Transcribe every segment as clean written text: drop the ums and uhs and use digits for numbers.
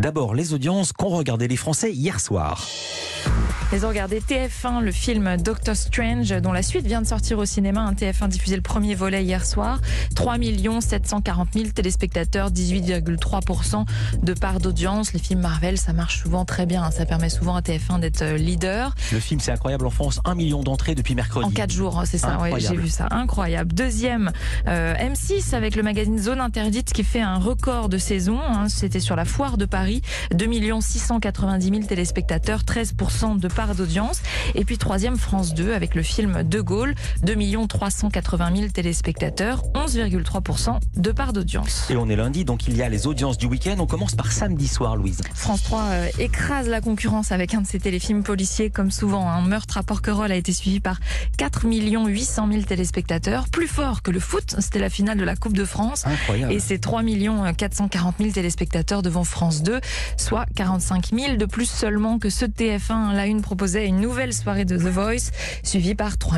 D'abord, les audiences qu'ont regardé les Français hier soir. Ils ont regardé TF1, le film Doctor Strange, dont la suite vient de sortir au cinéma. Un TF1 diffusé le premier volet hier soir. 3 740 000 téléspectateurs, 18,3% de part d'audience. Les films Marvel, ça marche souvent très bien. Ça permet souvent à TF1 d'être leader. Le film, c'est incroyable en France. 1 million d'entrées depuis mercredi. En 4 jours, c'est ça. Ouais, j'ai vu ça. Incroyable. Deuxième, M6 avec le magazine Zone Interdite qui fait un record de saison. C'était sur la foire de Paris. 2 690 000 téléspectateurs, 13% de part d'audience. Et puis troisième, France 2 avec le film De Gaulle, 2 380 000 téléspectateurs, 11,3% de part d'audience. Et on est lundi, donc il y a les audiences du week-end. On commence par samedi soir, Louise. France 3 écrase la concurrence avec un de ses téléfilms policiers, comme souvent. Un meurtre à Porquerolles a été suivi par 4 800 000 téléspectateurs, plus fort que le foot. C'était la finale de la Coupe de France. Incroyable. Et c'est 3 440 000 téléspectateurs devant France 2, soit 45 000 de plus seulement que ceux de TF1. La Une proposait une nouvelle soirée de The Voice, suivie par 3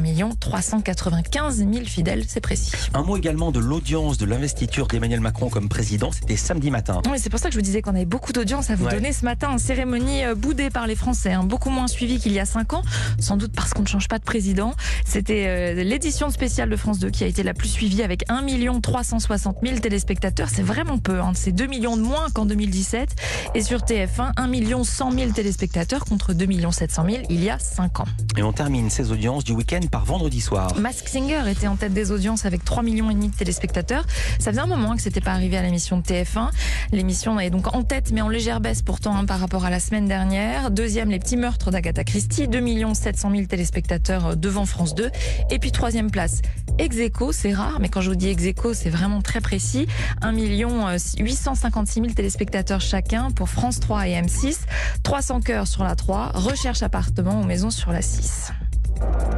395 000 fidèles, c'est précis. Un mot également de l'audience de l'investiture d'Emmanuel Macron comme président. C'était samedi matin. Oui, c'est pour ça que je vous disais qu'on avait beaucoup d'audience à vous donner ce matin. Cérémonie boudée par les Français, beaucoup moins suivie qu'il y a 5 ans, sans doute parce qu'on ne change pas de président. C'était l'édition spéciale de France 2 qui a été la plus suivie avec 1 360 000 téléspectateurs. C'est vraiment peu, c'est 2 millions de moins qu'en 2017. Et sur TF1, 1 100 000 téléspectateurs contre 2 700 000 il y a 5 ans. Et on termine ces audiences du week-end par vendredi soir. Masked Singer était en tête des audiences avec 3,5 millions de téléspectateurs. Ça faisait un moment que c'était pas arrivé à l'émission de TF1. L'émission est donc en tête, mais en légère baisse pourtant par rapport à la semaine dernière. Deuxième, Les Petits Meurtres d'Agatha Christie, 2 700 000 téléspectateurs devant France 2. Et puis troisième place, ex aequo, c'est rare, mais quand je vous dis ex aequo, c'est vraiment très précis. 1 856 000 téléspectateurs chacun pour France 3 et M6. 300 cœurs sur la 3, Recherche appartement ou maison sur la 6.